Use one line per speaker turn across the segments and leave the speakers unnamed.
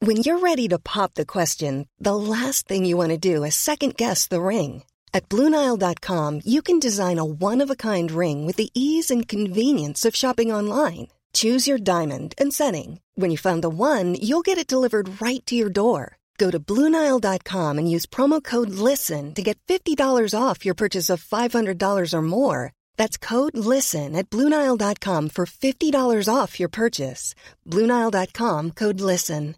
When you're ready to pop the question, the last thing you want to do is second-guess the ring. At BlueNile.com, you can design a one-of-a-kind ring with the ease and convenience of shopping online. Choose your diamond and setting. When you find the one, you'll get it delivered right to your door. Go to BlueNile.com and use promo code LISTEN to get $50 off your purchase of $500 or more. That's code LISTEN at BlueNile.com for $50 off your purchase. BlueNile.com, code LISTEN.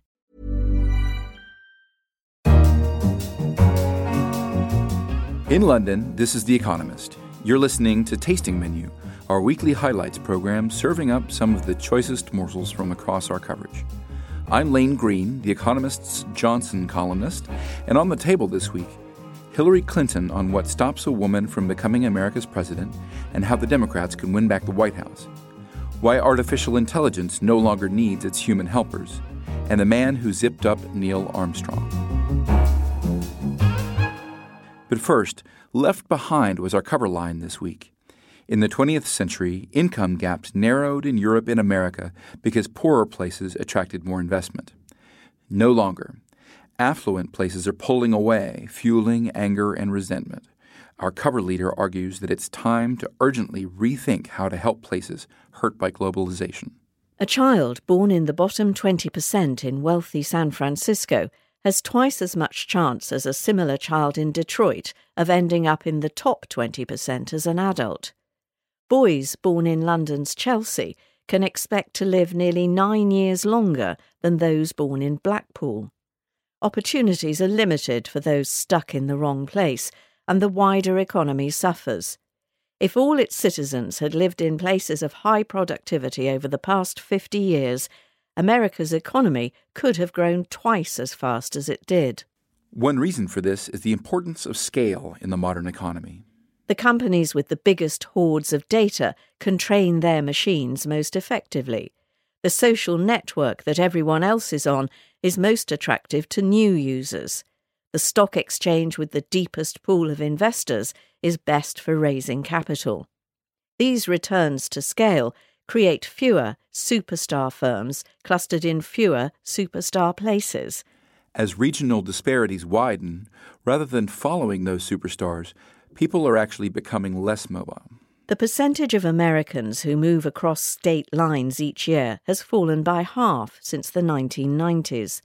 In London, this is The Economist. You're listening to Tasting Menu, our weekly highlights program serving up some of the choicest morsels from across our coverage. I'm Lane Green, The Economist's Johnson columnist, and on the table this week, Hillary Clinton on what stops a woman from becoming America's president and how the Democrats can win back the White House, why artificial intelligence no longer needs its human helpers, and the man who zipped up Neil Armstrong. But first, Left Behind was our cover line this week. In the 20th century, income gaps narrowed in Europe and America because poorer places attracted more investment. No longer. Affluent places are pulling away, fueling anger and resentment. Our cover leader argues that it's time to urgently rethink how to help places hurt by globalization.
A child born in the bottom 20% in wealthy San Francisco has twice as much chance as a similar child in Detroit of ending up in the top 20% as an adult. Boys born in London's Chelsea can expect to live nearly 9 years longer than those born in Blackpool. Opportunities are limited for those stuck in the wrong place, and the wider economy suffers. If all its citizens had lived in places of high productivity over the past 50 years, America's economy could have grown twice as fast as it did.
One reason for this is the importance of scale in the modern economy.
The companies with the biggest hoards of data can train their machines most effectively. The social network that everyone else is on is most attractive to new users. The stock exchange with the deepest pool of investors is best for raising capital. These returns to scale create fewer superstar firms clustered in fewer superstar places.
As regional disparities widen, rather than following those superstars, people are actually becoming less mobile.
The percentage of Americans who move across state lines each year has fallen by half since the 1990s.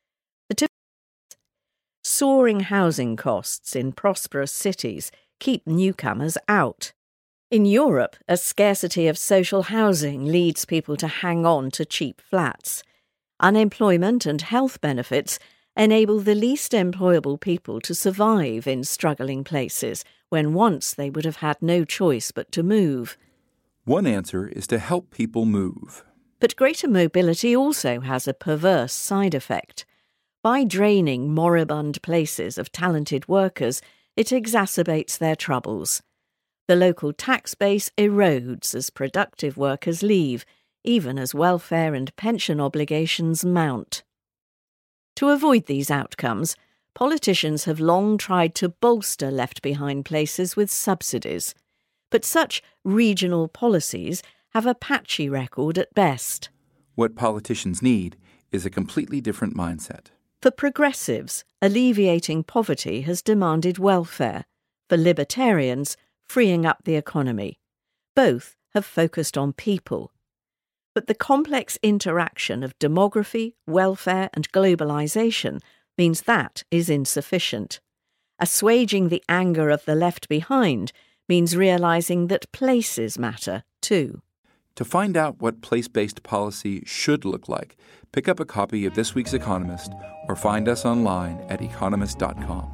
Soaring housing costs in prosperous cities keep newcomers out. In Europe, a scarcity of social housing leads people to hang on to cheap flats. Unemployment and health benefits enable the least employable people to survive in struggling places when once they would have had no choice but to move.
One answer is to help people move.
But greater mobility also has a perverse side effect. By draining moribund places of talented workers, it exacerbates their troubles. The local tax base erodes as productive workers leave, even as welfare and pension obligations mount. To avoid these outcomes, politicians have long tried to bolster left-behind places with subsidies. But such regional policies have a patchy record at best.
What politicians need is a completely different mindset.
For progressives, alleviating poverty has demanded welfare. For libertarians, freeing up the economy. Both have focused on people. But the complex interaction of demography, welfare and globalization means that is insufficient. Assuaging the anger of the left behind means realizing that places matter too.
To find out what place-based policy should look like, pick up a copy of this week's Economist or find us online at economist.com.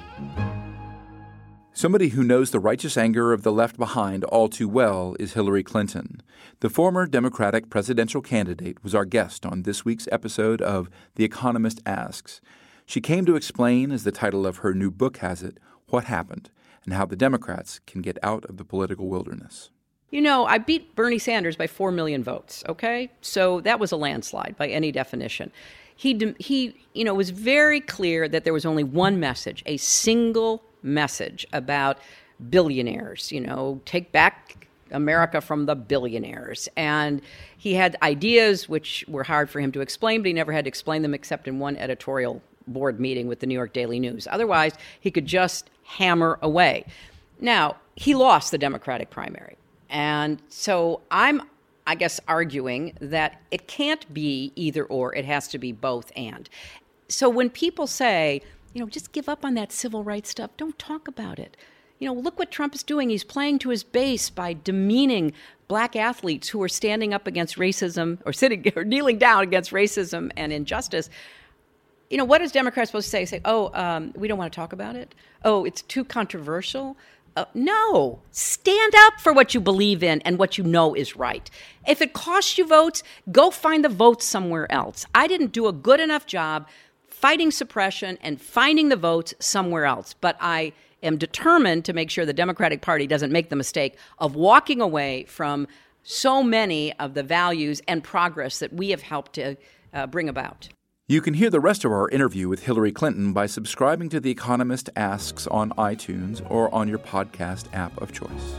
Somebody who knows the righteous anger of the left behind all too well is Hillary Clinton. The former Democratic presidential candidate was our guest on this week's episode of The Economist Asks. She came to explain, as the title of her new book has it, what happened and how the Democrats can get out of the political wilderness.
You know, I beat Bernie Sanders by 4 million votes, okay? So that was a landslide by any definition. He was very clear that there was only one message, a single message about billionaires, take back America from the billionaires. And he had ideas which were hard for him to explain, but he never had to explain them except in one editorial board meeting with the New York Daily News. Otherwise, he could just hammer away. Now, he lost the Democratic primary. And so I'm, I guess, arguing that it can't be either or, it has to be both and. So when people say, just give up on that civil rights stuff, don't talk about it. Look what Trump is doing. He's playing to his base by demeaning black athletes who are standing up against racism or sitting or kneeling down against racism and injustice. What is Democrats supposed to say? Say, we don't want to talk about it. Oh, it's too controversial. No, stand up for what you believe in and what you know is right. If it costs you votes, go find the votes somewhere else. I didn't do a good enough job fighting suppression and finding the votes somewhere else. But I am determined to make sure the Democratic Party doesn't make the mistake of walking away from so many of the values and progress that we have helped to bring about.
You can hear the rest of our interview with Hillary Clinton by subscribing to The Economist Asks on iTunes or on your podcast app of choice.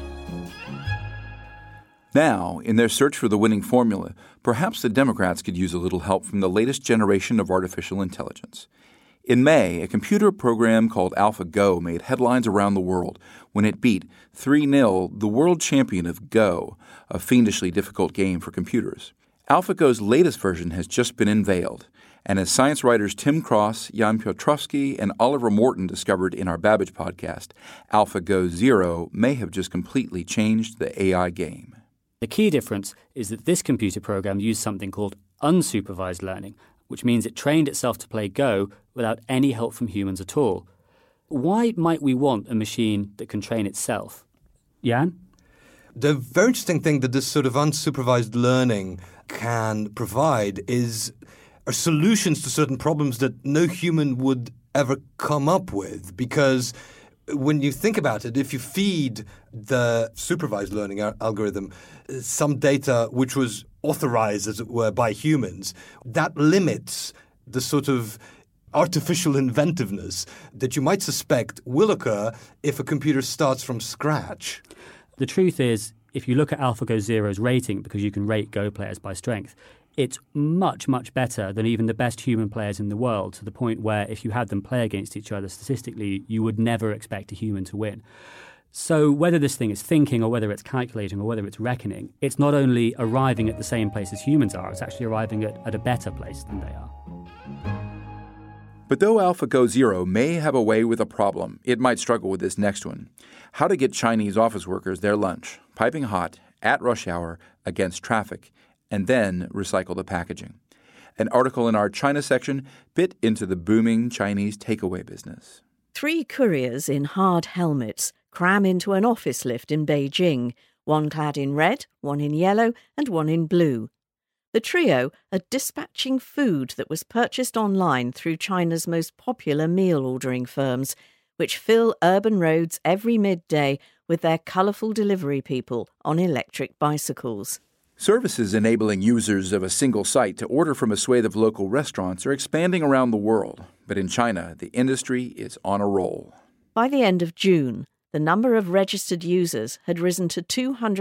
Now, in their search for the winning formula, perhaps the Democrats could use a little help from the latest generation of artificial intelligence. In May, a computer program called AlphaGo made headlines around the world when it beat 3-0 the world champion of Go, a fiendishly difficult game for computers. AlphaGo's latest version has just been unveiled, and as science writers Tim Cross, Jan Piotrowski, and Oliver Morton discovered in our Babbage podcast, AlphaGo Zero may have just completely changed the AI game.
The key difference is that this computer program used something called unsupervised learning, which means it trained itself to play Go without any help from humans at all. Why might we want a machine that can train itself? Jan?
The very interesting thing that this sort of unsupervised learning can provide are solutions to certain problems that no human would ever come up with. Because when you think about it, if you feed the supervised learning algorithm some data which was authorized, as it were, by humans, that limits the sort of artificial inventiveness that you might suspect will occur if a computer starts from scratch.
The truth is, if you look at AlphaGo Zero's rating, because you can rate Go players by strength, it's much, much better than even the best human players in the world, to the point where if you had them play against each other statistically, you would never expect a human to win. So whether this thing is thinking or whether it's calculating or whether it's reckoning, it's not only arriving at the same place as humans are, it's actually arriving at a better place than they are.
But though AlphaGo Zero may have a way with a problem, it might struggle with this next one. How to get Chinese office workers their lunch, piping hot, at rush hour, against traffic, and then recycle the packaging. An article in our China section bit into the booming Chinese takeaway business.
3 couriers in hard helmets cram into an office lift in Beijing, one clad in red, one in yellow, and one in blue. The trio are dispatching food that was purchased online through China's most popular meal ordering firms, which fill urban roads every midday with their colourful delivery people on electric bicycles.
Services enabling users of a single site to order from a swathe of local restaurants are expanding around the world, but in China, the industry is on a roll.
By the end of June, the number of registered users had risen to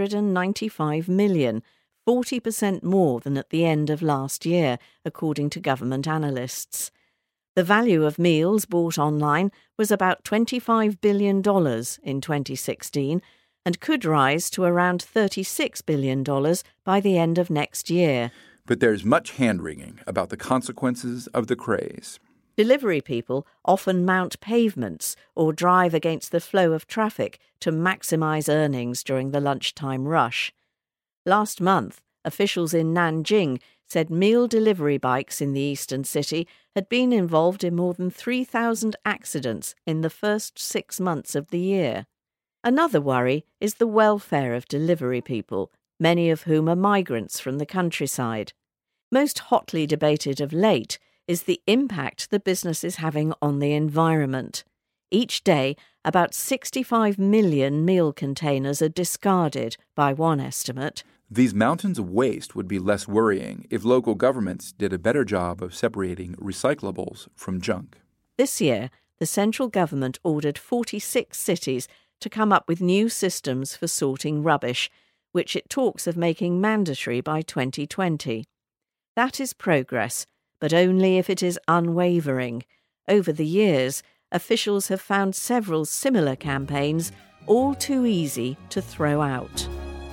295 million, 40% more than at the end of last year, according to government analysts. The value of meals bought online was about $25 billion in 2016 and could rise to around $36 billion by the end of next year.
But there's much hand-wringing about the consequences of the craze.
Delivery people often mount pavements or drive against the flow of traffic to maximise earnings during the lunchtime rush. Last month, officials in Nanjing said meal delivery bikes in the eastern city had been involved in more than 3,000 accidents in the first 6 months of the year. Another worry is the welfare of delivery people, many of whom are migrants from the countryside. Most hotly debated of late is the impact the business is having on the environment. Each day, about 65 million meal containers are discarded, by one estimate.
These mountains of waste would be less worrying if local governments did a better job of separating recyclables from junk.
This year, the central government ordered 46 cities to come up with new systems for sorting rubbish, which it talks of making mandatory by 2020. That is progress, but only if it is unwavering. Over the years, officials have found several similar campaigns all too easy to throw out.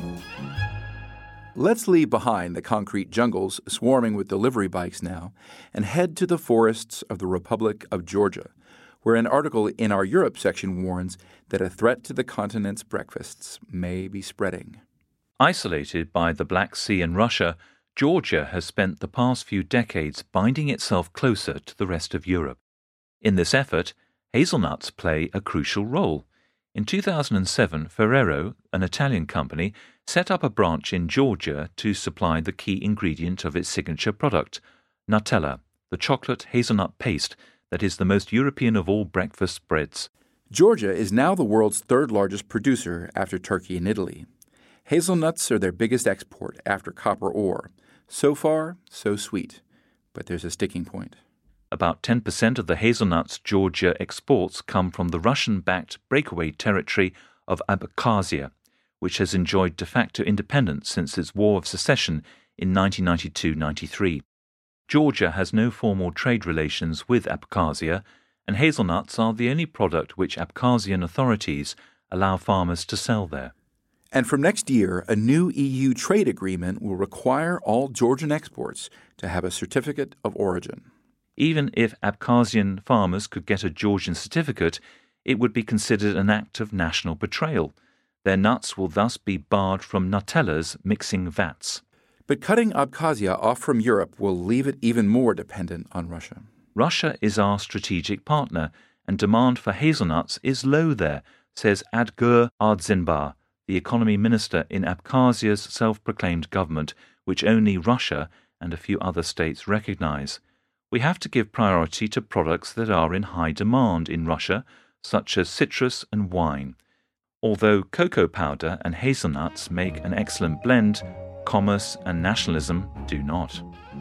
Let's leave behind the concrete jungles swarming with delivery bikes now and head to the forests of the Republic of Georgia, where an article in our Europe section warns that a threat to the continent's breakfasts may be spreading.
Isolated by the Black Sea and Russia, Georgia has spent the past few decades binding itself closer to the rest of Europe. In this effort, hazelnuts play a crucial role. In 2007, Ferrero, an Italian company, set up a branch in Georgia to supply the key ingredient of its signature product, Nutella, the chocolate hazelnut paste that is the most European of all breakfast breads.
Georgia is now the world's third largest producer after Turkey and Italy. Hazelnuts are their biggest export after copper ore. So far, so sweet. But there's a sticking point.
About 10% of the hazelnuts Georgia exports come from the Russian-backed breakaway territory of Abkhazia, which has enjoyed de facto independence since its War of Secession in 1992-93. Georgia has no formal trade relations with Abkhazia, and hazelnuts are the only product which Abkhazian authorities allow farmers to sell there.
And from next year, a new EU trade agreement will require all Georgian exports to have a certificate of origin.
Even if Abkhazian farmers could get a Georgian certificate, it would be considered an act of national betrayal. Their nuts will thus be barred from Nutella's mixing vats.
But cutting Abkhazia off from Europe will leave it even more dependent on Russia.
Russia is our strategic partner, and demand for hazelnuts is low there, says Adgur Ardzinbar, the economy minister in Abkhazia's self-proclaimed government, which only Russia and a few other states recognize. We have to give priority to products that are in high demand in Russia, such as citrus and wine. Although cocoa powder and hazelnuts make an excellent blend, commerce and nationalism do not.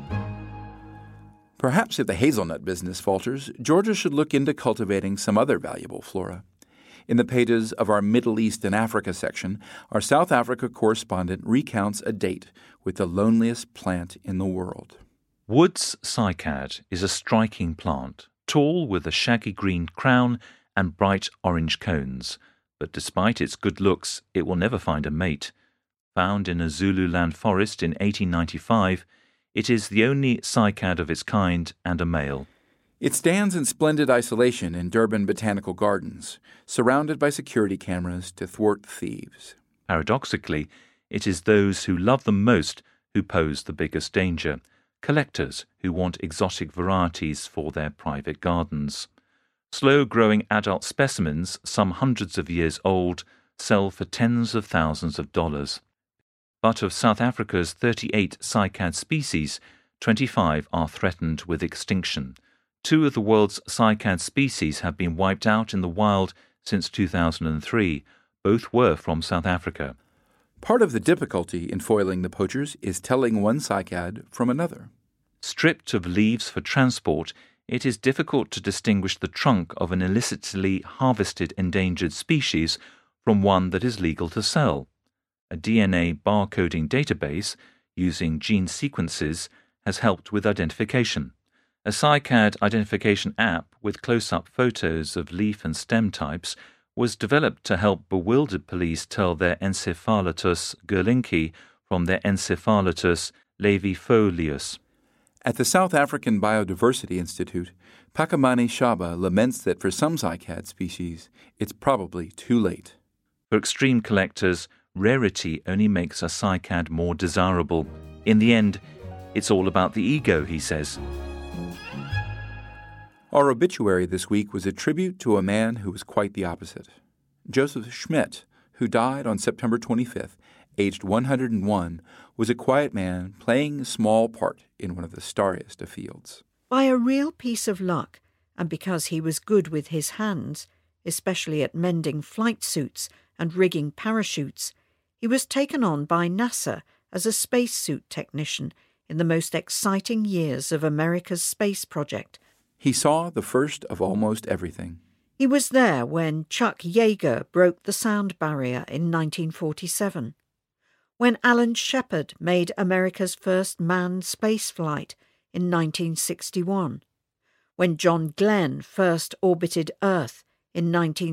Perhaps if the hazelnut business falters, Georgia should look into cultivating some other valuable flora. In the pages of our Middle East and Africa section, our South Africa correspondent recounts a date with the loneliest plant in the world.
Wood's cycad is a striking plant, tall with a shaggy green crown and bright orange cones. But despite its good looks, it will never find a mate. Found in a Zululand forest in 1895, it is the only cycad of its kind and a male.
It stands in splendid isolation in Durban Botanical Gardens, surrounded by security cameras to thwart thieves.
Paradoxically, it is those who love them most who pose the biggest danger, collectors who want exotic varieties for their private gardens. Slow-growing adult specimens, some hundreds of years old, sell for tens of thousands of dollars. But of South Africa's 38 cycad species, 25 are threatened with extinction. 2 of the world's cycad species have been wiped out in the wild since 2003. Both were from South Africa.
Part of the difficulty in foiling the poachers is telling one cycad from another.
Stripped of leaves for transport, it is difficult to distinguish the trunk of an illicitly harvested endangered species from one that is legal to sell. A DNA barcoding database, using gene sequences, has helped with identification. A cycad identification app with close-up photos of leaf and stem types was developed to help bewildered police tell their Encephalatus gerlinki from their Encephalatus laevifolius.
At the South African Biodiversity Institute, Pakamani Shaba laments that for some cycad species, it's probably too late.
For extreme collectors, rarity only makes a cycad more desirable. In the end, it's all about the ego, he says.
Our obituary this week was a tribute to a man who was quite the opposite. Joseph Schmidt, who died on September 25th, aged 101, was a quiet man playing a small part in one of the starriest of fields.
By a real piece of luck, and because he was good with his hands, especially at mending flight suits and rigging parachutes, he was taken on by NASA as a spacesuit technician in the most exciting years of America's space project.
He saw the first of almost everything.
He was there when Chuck Yeager broke the sound barrier in 1947. when Alan Shepard made America's first manned spaceflight in 1961, when John Glenn first orbited Earth in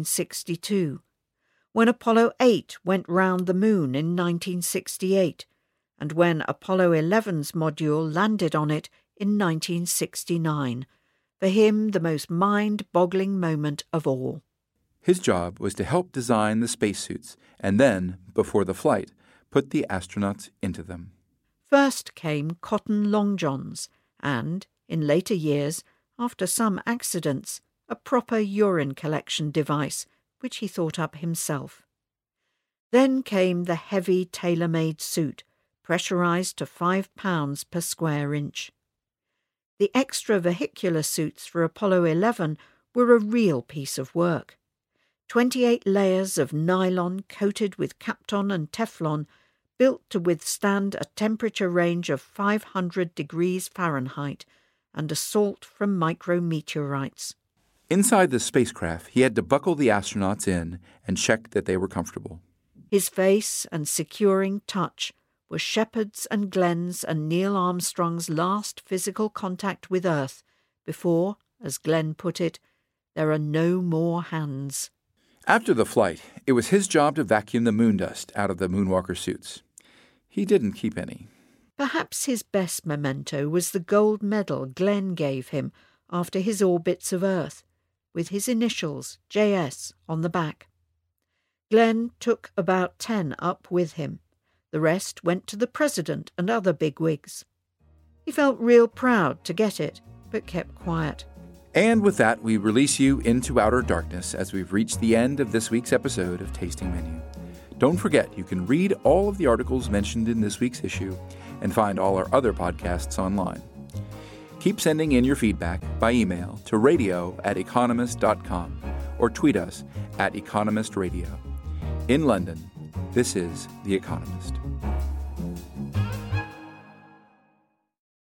1962, when Apollo 8 went round the moon in 1968, and when Apollo 11's module landed on it in 1969, for him the most mind-boggling moment of all.
His job was to help design the spacesuits and then, before the flight, put the astronauts into them.
First came cotton long johns and, in later years, after some accidents, a proper urine collection device, which he thought up himself. Then came the heavy tailor-made suit, pressurized to 5 pounds per square inch. The extravehicular suits for Apollo 11 were a real piece of work. 28 layers of nylon coated with Kapton and Teflon, built to withstand a temperature range of 500 degrees Fahrenheit and assault from micrometeorites.
Inside the spacecraft, he had to buckle the astronauts in and check that they were comfortable.
His face and securing touch were Shepard's and Glenn's and Neil Armstrong's last physical contact with Earth before, as Glenn put it, there are no more hands.
After the flight, it was his job to vacuum the moon dust out of the moonwalker suits. He didn't keep any.
Perhaps his best memento was the gold medal Glenn gave him after his orbits of Earth, with his initials, JS, on the back. Glenn took about 10 up with him. The rest went to the president and other bigwigs. He felt real proud to get it, but kept quiet.
And with that, we release you into outer darkness as we've reached the end of this week's episode of Tasting Menu. Don't forget, you can read all of the articles mentioned in this week's issue and find all our other podcasts online. Keep sending in your feedback by email to radio@economist.com or tweet us @economistradio. In London, this is The Economist.